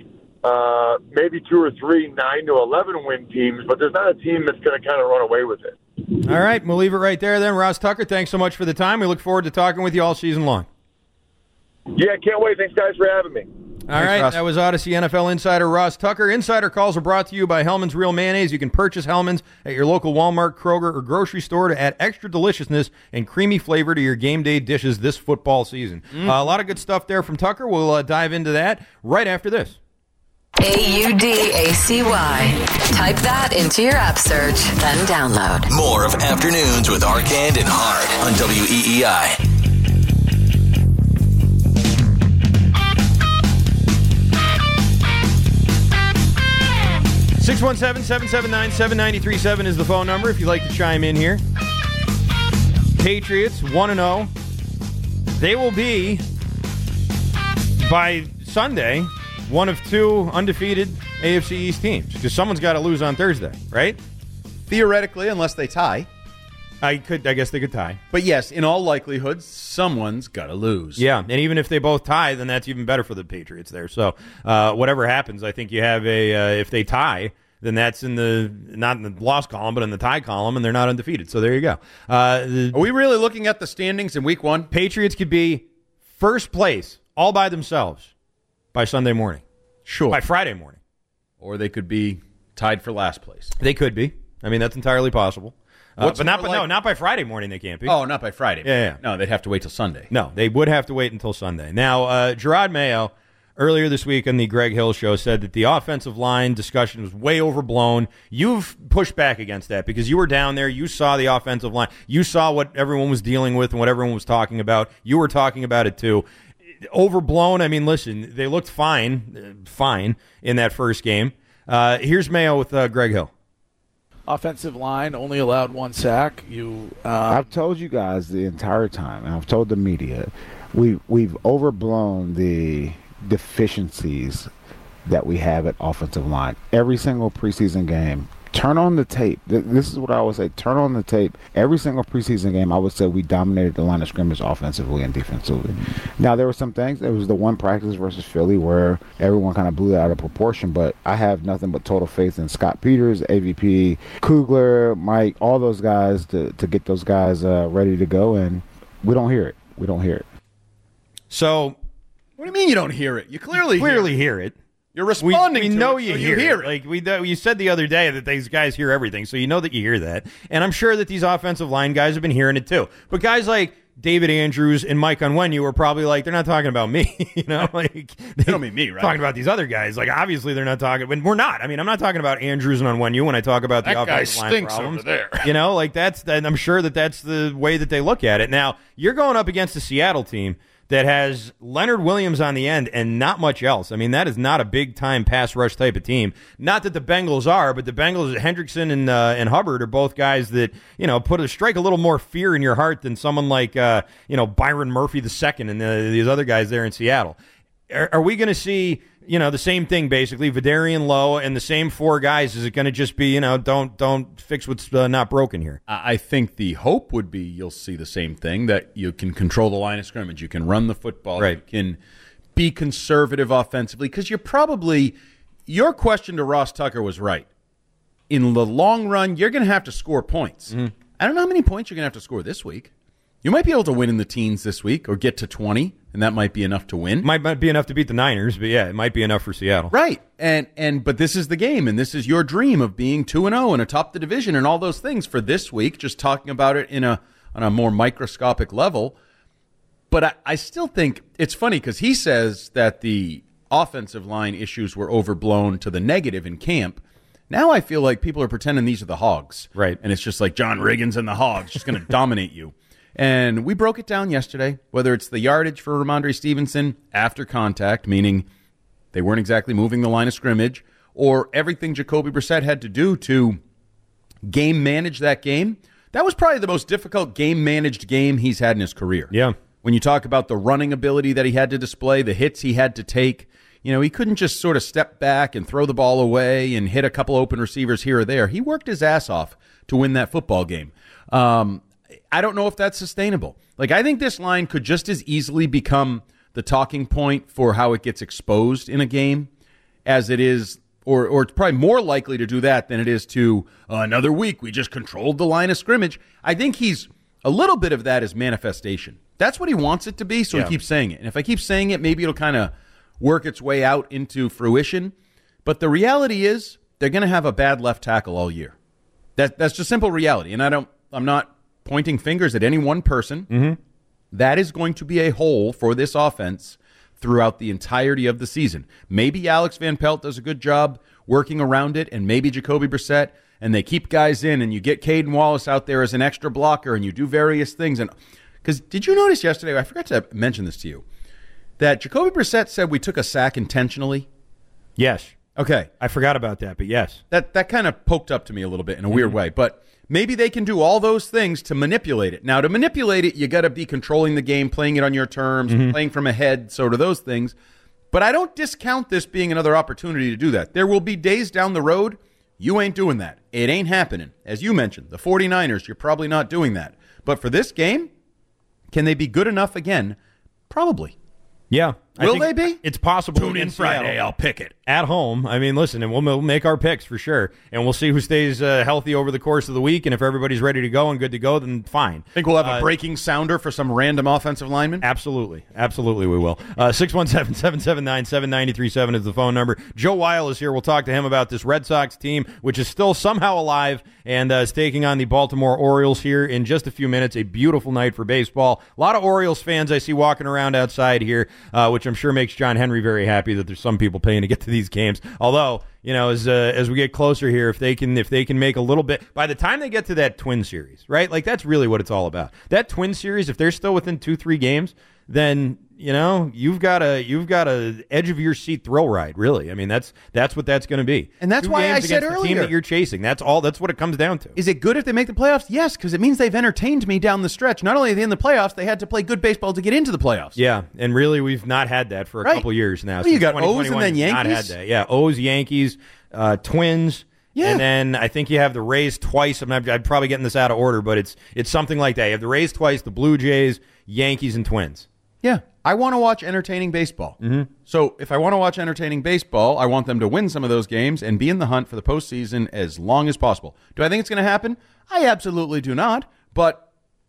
uh, maybe two or three nine to eleven-win teams, but there's not a team that's going to kind of run away with it. All right, we'll leave it right there then. Ross Tucker, thanks so much for the time. We look forward to talking with you all season long. Yeah, can't wait. Thanks, guys, for having me. All Thanks, right, Ross. That was Odyssey N F L insider Ross Tucker. Insider calls are brought to you by Hellman's Real Mayonnaise. You can purchase Hellman's at your local Walmart, Kroger, or grocery store to add extra deliciousness and creamy flavor to your game day dishes this football season. Mm. Uh, a lot of good stuff there from Tucker. We'll uh, dive into that right after this. A U D A C Y. Type that into your app search, then download. More of Afternoons with Arcand and Hart on W E E I. six one seven, seven seven nine, seven nine three seven is the phone number if you'd like to chime in here. Patriots one and oh. They will be, by Sunday, one of two undefeated A F C East teams, because someone's got to lose on Thursday, right? Theoretically, unless they tie. I could, I guess they could tie. But yes, in all likelihood, someone's got to lose. Yeah, and even if they both tie, then that's even better for the Patriots there. So uh, whatever happens, I think you have a, uh, if they tie, then that's in the, not in the loss column, but in the tie column, and they're not undefeated. So there you go. Uh, the, Are we really looking at the standings in week one? Patriots could be first place all by themselves by Sunday morning. Sure. By Friday morning. Or they could be tied for last place. They could be. I mean, that's entirely possible. Uh, but not, like, no, not by Friday morning. They can't be. Oh, not by Friday. Yeah, yeah. No, they'd have to wait till Sunday. No, they would have to wait until Sunday. Now, uh, Gerard Mayo earlier this week on the Greg Hill Show said that the offensive line discussion was way overblown. You've pushed back against that because you were down there. You saw the offensive line. You saw what everyone was dealing with and what everyone was talking about. You were talking about it too. Overblown. I mean, listen, they looked fine, uh, fine in that first game. Uh, here's Mayo with uh, Greg Hill. Offensive line only allowed one sack. You, uh, I've told you guys the entire time, and I've told the media, we we've overblown the deficiencies that we have at offensive line. Every single preseason game, turn on the tape. This is what I always say. Turn on the tape. Every single preseason game, I would say we dominated the line of scrimmage offensively and defensively. Now, there were some things. There was the one practice versus Philly where everyone kind of blew that out of proportion, but I have nothing but total faith in Scott Peters, A V P, Kugler, Mike, all those guys to, to get those guys uh, ready to go, and we don't hear it. We don't hear it. So, what do you mean you don't hear it? You clearly clearly hear it. You're responding we, we to know it, you, so hear you hear it. it. Like we you said the other day that these guys hear everything, so you know that you hear that. And I'm sure that these offensive line guys have been hearing it too. But guys like David Andrews and Mike Onwenu are probably like, they're not talking about me. You know, like they don't mean me, right? Talking about these other guys. Like obviously they're not talking. When we're not. I mean, I'm not talking about Andrews and Onwenu when I talk about the that offensive guy line stinks problems. over there. You know, like that's. And I'm sure that that's the way that they look at it. Now you're going up against a Seattle team that has Leonard Williams on the end and not much else. I mean, that is not a big-time pass rush type of team. Not that the Bengals are, but the Bengals, Hendrickson and uh, and Hubbard are both guys that, you know, put a strike a little more fear in your heart than someone like, uh, you know, Byron Murphy the second and the, these other guys there in Seattle. Are, are we going to see, you know, the same thing basically, Vidarian Lowe and the same four guys? Is it going to just be, you know, don't don't fix what's uh, not broken here? I think the hope would be you'll see the same thing, that you can control the line of scrimmage, you can run the football, right. You can be conservative offensively, because you're probably, your question to Ross Tucker was right. In the long run, you're going to have to score points. Mm-hmm. I don't know how many points you're going to have to score this week. You might be able to win in the teens this week or get to twenty, and that might be enough to win. Might, might be enough to beat the Niners, but yeah, it might be enough for Seattle. Right. And and but this is the game, and this is your dream of being two and oh and atop the division and all those things for this week, just talking about it in a on a more microscopic level. But I, I still think it's funny because he says that the offensive line issues were overblown to the negative in camp. Now I feel like people are pretending these are the Hogs. Right. And it's just like John Riggins and the Hogs just going to dominate you. And we broke it down yesterday, whether it's the yardage for Ramondre Stevenson after contact, meaning they weren't exactly moving the line of scrimmage, or everything Jacoby Brissett had to do to game manage that game. That was probably the most difficult game-managed game he's had in his career. Yeah. When you talk about the running ability that he had to display, the hits he had to take, you know, he couldn't just sort of step back and throw the ball away and hit a couple open receivers here or there. He worked his ass off to win that football game. Um I don't know if that's sustainable. Like, I think this line could just as easily become the talking point for how it gets exposed in a game as it is, or or it's probably more likely to do that than it is to uh, another week we just controlled the line of scrimmage. I think he's a little bit of that is manifestation. That's what he wants it to be, so yeah. he keeps saying it. And if I keep saying it, maybe it'll kind of work its way out into fruition. But the reality is they're going to have a bad left tackle all year. That that's just simple reality. And I don't. I'm not pointing fingers at any one person. Mm-hmm. That is going to be a hole for this offense throughout the entirety of the season. Maybe Alex Van Pelt does a good job working around it, and maybe Jacoby Brissett, and they keep guys in, and you get Caden Wallace out there as an extra blocker, and you do various things. And because did you notice yesterday, I forgot to mention this to you, that Jacoby Brissett said we took a sack intentionally? Yes. Okay. I forgot about that, but yes. That, that kind of poked up to me a little bit in a weird mm-hmm. way, but maybe they can do all those things to manipulate it. Now, to manipulate it, you got to be controlling the game, playing it on your terms, mm-hmm. playing from ahead, sort of those things. But I don't discount this being another opportunity to do that. There will be days down the road you ain't doing that. It ain't happening. As you mentioned, the 49ers, you're probably not doing that. But for this game, can they be good enough again? Probably. Yeah. Will they be? It's possible. Tune in Friday. Seattle. I'll pick it. At home. I mean, listen, and we'll, we'll make our picks for sure. And we'll see who stays uh, healthy over the course of the week. And if everybody's ready to go and good to go, then fine. Think we'll have a uh, breaking sounder for some random offensive lineman? Absolutely. Absolutely we will. Uh, six one seven, seven seven nine, seven nine three seven is the phone number. Joe Weil is here. We'll talk to him about this Red Sox team, which is still somehow alive and uh, is taking on the Baltimore Orioles here in just a few minutes. A beautiful night for baseball. A lot of Orioles fans I see walking around outside here, uh, which I'm sure makes John Henry very happy that there's some people paying to get to these games. Although, you know, as uh, as we get closer here, if they can if they can make a little bit by the time they get to that Twin series, right? Like that's really what it's all about. That Twin series, if they're still within two, three games, then you know you've got a you've got a edge of your seat thrill ride. Really, I mean that's that's what that's going to be. And that's Two why I games said against earlier, the team that you're chasing. That's all. That's what it comes down to. Is it good if they make the playoffs? Yes, because it means they've entertained me down the stretch. Not only are they in the playoffs, they had to play good baseball to get into the playoffs. Yeah, and really we've not had that for a right. couple years now. Well, you got O's and then Yankees. Not had that. Yeah, O's, Yankees, uh, Twins. Yeah. And then I think you have the Rays twice. I'm, not, I'm probably getting this out of order, but it's it's something like that. You have the Rays twice, the Blue Jays, Yankees, and Twins. Yeah. I want to watch entertaining baseball. Mm-hmm. So if I want to watch entertaining baseball, I want them to win some of those games and be in the hunt for the postseason as long as possible. Do I think it's going to happen? I absolutely do not. But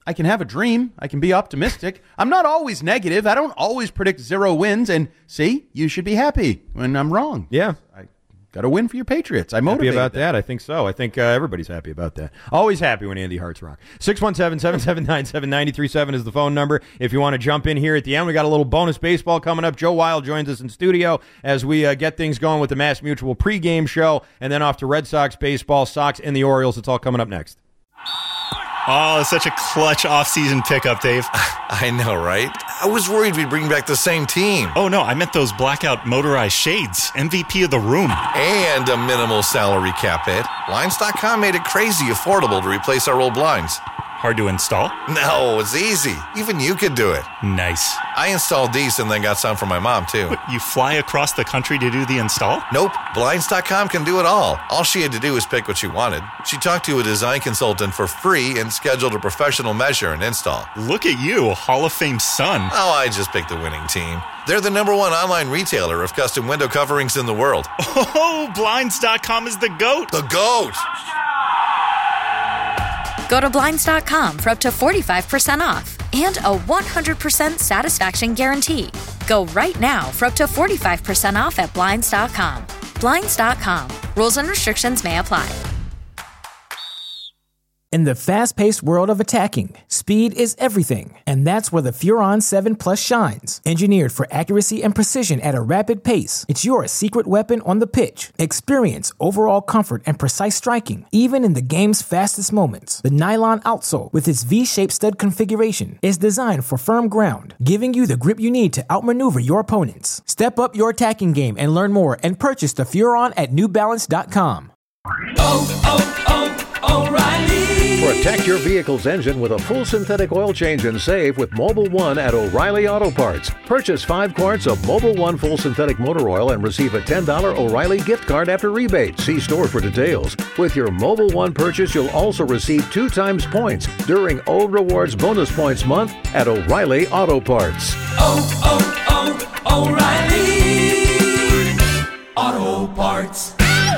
I can have a dream. I can be optimistic. I'm not always negative. I don't always predict zero wins. And see, you should be happy when I'm wrong. Yeah. I got to win for your Patriots. I motivate Happy about them. that. I think so. I think uh, everybody's happy about that. Always happy when Andy Hart's wrong. six one seven, seven seven nine, seven nine three seven is the phone number. If you want to jump in here at the end, we got a little bonus baseball coming up. Joe Wild joins us in studio as we uh, get things going with the Mass Mutual pregame show, and then off to Red Sox baseball, Sox, and the Orioles. It's all coming up next. Oh, it's such a clutch off-season pickup, Dave. I know, right? I was worried we'd bring back the same team. Oh, no, I meant those blackout motorized shades. M V P of the room. And a minimal salary cap hit. Blinds dot com made it crazy affordable to replace our old blinds. Hard to install? No, it's easy. Even you could do it. Nice. I installed these and then got some for my mom, too. What, you fly across the country to do the install? Nope. Blinds dot com can do it all. All she had to do was pick what she wanted. She talked to a design consultant for free and scheduled a professional measure and install. Look at you, a Hall of Fame son. Oh, I just picked the winning team. They're the number one online retailer of custom window coverings in the world. Oh, Blinds dot com is the GOAT. The GOAT! Go to Blinds dot com for up to forty-five percent off and a one hundred percent satisfaction guarantee. Go right now for up to forty-five percent off at Blinds dot com. Blinds dot com. Rules and restrictions may apply. In the fast-paced world of attacking, speed is everything, and that's where the Furon seven Plus shines. Engineered for accuracy and precision at a rapid pace, it's your secret weapon on the pitch. Experience overall comfort and precise striking, even in the game's fastest moments. The nylon outsole, with its V-shaped stud configuration, is designed for firm ground, giving you the grip you need to outmaneuver your opponents. Step up your attacking game and learn more and purchase the Furon at New Balance dot com. Oh, oh, oh, O'Reilly. Protect your vehicle's engine with a full synthetic oil change and save with Mobil one at O'Reilly Auto Parts. Purchase five quarts of Mobil one full synthetic motor oil and receive a ten dollars O'Reilly gift card after rebate. See store for details. With your Mobil one purchase, you'll also receive two times points during O Rewards Bonus Points Month at O'Reilly Auto Parts. Oh, oh, oh, O'Reilly Auto Parts.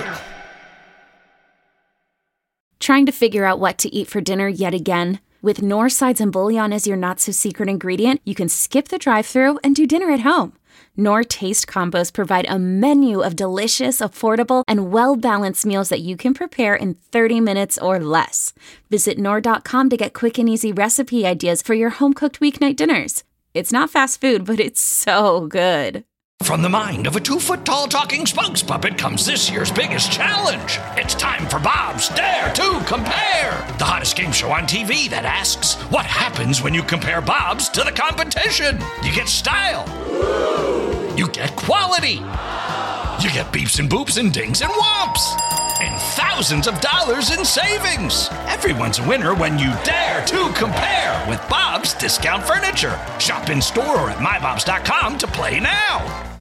Trying to figure out what to eat for dinner yet again? With Knorr sides and bouillon as your not-so-secret ingredient, you can skip the drive-thru and do dinner at home. Knorr Taste Combos provide a menu of delicious, affordable, and well-balanced meals that you can prepare in thirty minutes or less. Visit Knorr dot com to get quick and easy recipe ideas for your home-cooked weeknight dinners. It's not fast food, but it's so good. From the mind of a two-foot-tall talking spokes puppet comes this year's biggest challenge. It's time for Bob's Dare to Compare, the hottest game show on T V that asks, what happens when you compare Bob's to the competition? You get style. You get quality. You get beeps and boops and dings and whomps. And thousands of dollars in savings. Everyone's a winner when you dare to compare with Bob's Discount Furniture. Shop in store or at my bobs dot com to play now.